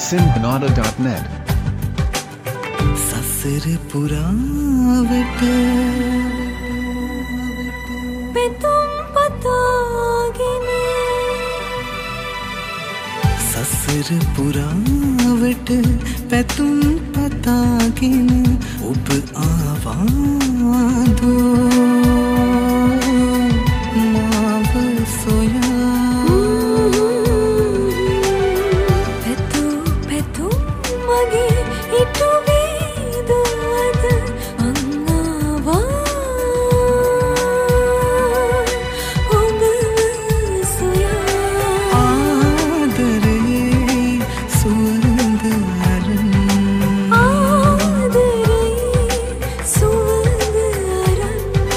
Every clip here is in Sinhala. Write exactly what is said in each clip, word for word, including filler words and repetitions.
Sinhanada dot net. සසර පුරාවට පෙතුම් පතාගෙන සසර පුරාවට පැතුම් පතාගෙන ඔබ ආවාදෝ මාව සොයා පෙතු පෙතුම් මගේ ඉටු වේදවද අංගවා ඔබ සොයා ආදරේ සුවඳ අරන් ආදරේ සුවඳ අරන්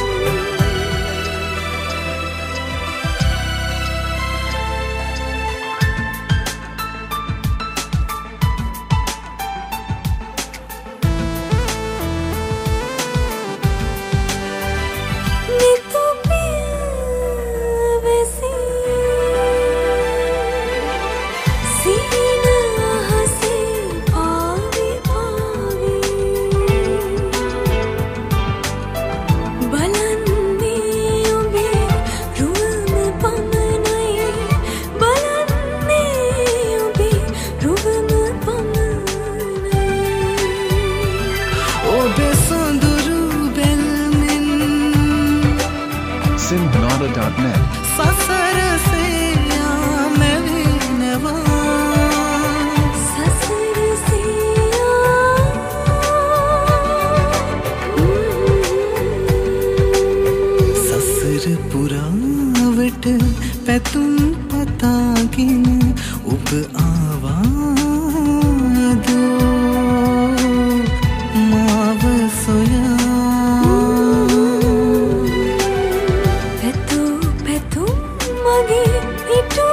Sinhanada dot net. සසර සේයා මෙවිනවා සසර සියා සසර පුරාවට පැතුම් පතාගෙන ඔබ ආවාදෝ මාව සොයා පෙතු පෙතුම් මගේ ඉටු